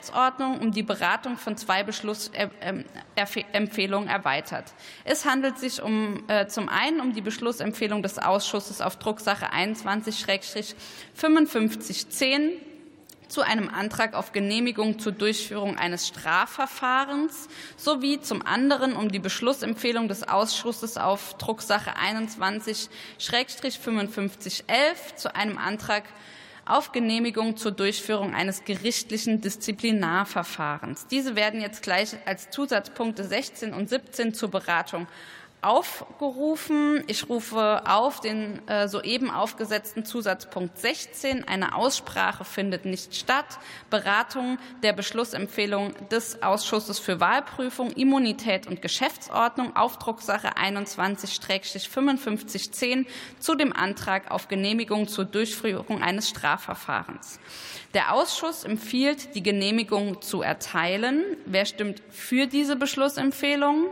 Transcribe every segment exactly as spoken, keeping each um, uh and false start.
Geschäftsordnung um die Beratung von zwei Beschlussempfehlungen erweitert. Es handelt sich um, äh, zum einen um die Beschlussempfehlung des Ausschusses auf Drucksache einundzwanzig fünfundfünfzig zehn zu einem Antrag auf Genehmigung zur Durchführung eines Strafverfahrens sowie zum anderen um die Beschlussempfehlung des Ausschusses auf Drucksache einundzwanzig fünfundfünfzig elf zu einem Antrag auf Genehmigung zur Durchführung eines gerichtlichen Disziplinarverfahrens. Diese werden jetzt gleich als Zusatzpunkte sechzehn und siebzehn zur Beratung aufgerufen. Ich rufe auf den äh, soeben aufgesetzten Zusatzpunkt sechzehn. Eine Aussprache findet nicht statt. Beratung der Beschlussempfehlung des Ausschusses für Wahlprüfung, Immunität und Geschäftsordnung auf Drucksache einundzwanzig fünfundfünfzig zehn zu dem Antrag auf Genehmigung zur Durchführung eines Strafverfahrens. Der Ausschuss empfiehlt, die Genehmigung zu erteilen. Wer stimmt für diese Beschlussempfehlung?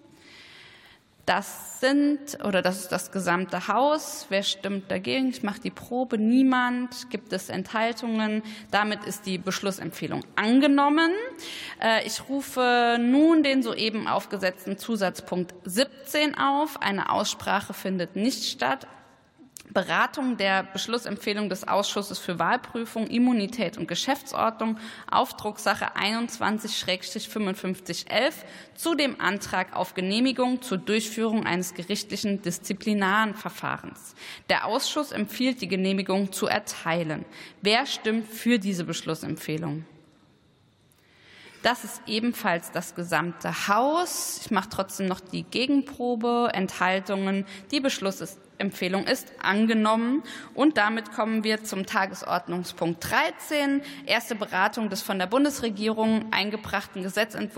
Das sind, oder das ist das gesamte Haus. Wer stimmt dagegen? Ich mache die Probe. Niemand. Gibt es Enthaltungen? Damit ist die Beschlussempfehlung angenommen. Ich rufe nun den soeben aufgesetzten Zusatzpunkt siebzehn auf. Eine Aussprache findet nicht statt. Beratung der Beschlussempfehlung des Ausschusses für Wahlprüfung, Immunität und Geschäftsordnung auf Drucksache einundzwanzig fünfundfünfzig elf zu dem Antrag auf Genehmigung zur Durchführung eines gerichtlichen disziplinaren Verfahrens. Der Ausschuss empfiehlt, die Genehmigung zu erteilen. Wer stimmt für diese Beschlussempfehlung? Das ist ebenfalls das gesamte Haus. Ich mache trotzdem noch die Gegenprobe. Enthaltungen. Die Beschlussempfehlung ist angenommen. Und damit kommen wir zum Tagesordnungspunkt dreizehn. Erste Beratung des von der Bundesregierung eingebrachten Gesetzentwurfs